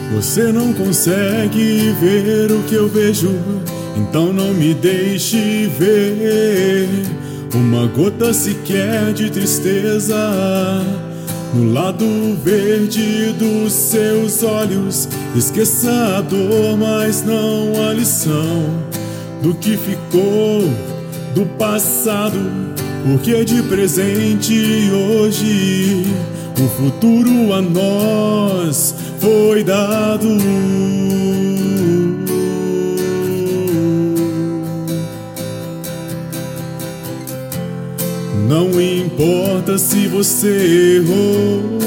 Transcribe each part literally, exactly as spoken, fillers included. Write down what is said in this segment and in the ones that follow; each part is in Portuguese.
Você não consegue ver o que eu vejo, então não me deixe ver uma gota sequer de tristeza no lado verde dos seus olhos. Esqueça a dor, mas não a lição do que ficou do passado, porque de presente hoje o futuro a nós foi dado. Não importa se você errou,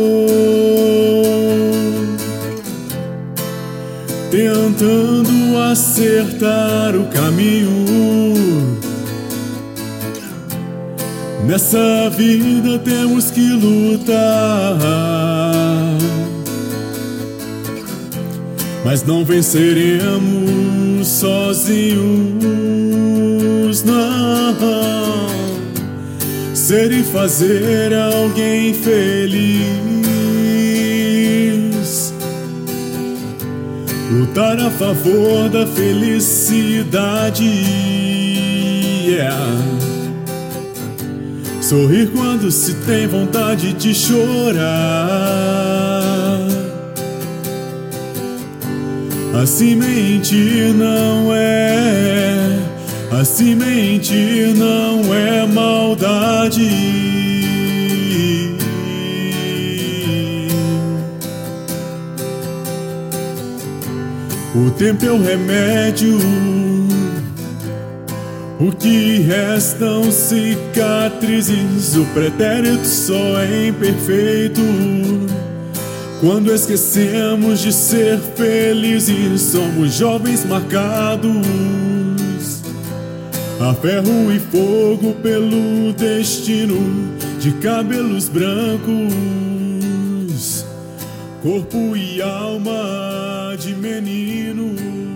tentando acertar o caminho. Nessa vida temos que lutar, mas não venceremos sozinhos, não. Ser e fazer alguém feliz, lutar a favor da felicidade, yeah. Sorrir quando se tem vontade de chorar. Assim mentir não é, assim mentir não é maldade. O tempo é o remédio, o que restam cicatrizes. O pretérito só é imperfeito quando esquecemos de ser felizes. Somos jovens marcados a ferro e fogo pelo destino, de cabelos brancos, corpo e alma de menino.